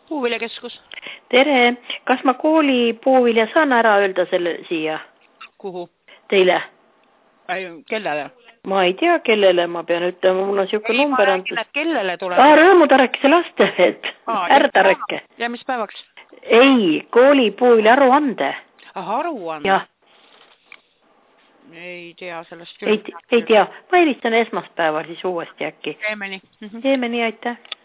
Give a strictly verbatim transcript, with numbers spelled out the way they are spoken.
Puuviljakeskus. Tere, kas ma kooli puuvilja saan ära öelda selle siia? Kuhu? Teile. Ei, kellele? Ma ei tea, kellele ma pean ütlema, mul on siuke ei, number antud. Kellele tuleb? Ah, Rõõmutarekese laste, et Ärdareke. Ja mis päevaks? Ei, kooli puuvilja aruande. Ah, aruande? Jah. Ei tea sellest küll. Ei, ei tea, ma helistan esmaspäeval siis uuesti äkki. Teeme nii. Teeme nii, aitäh.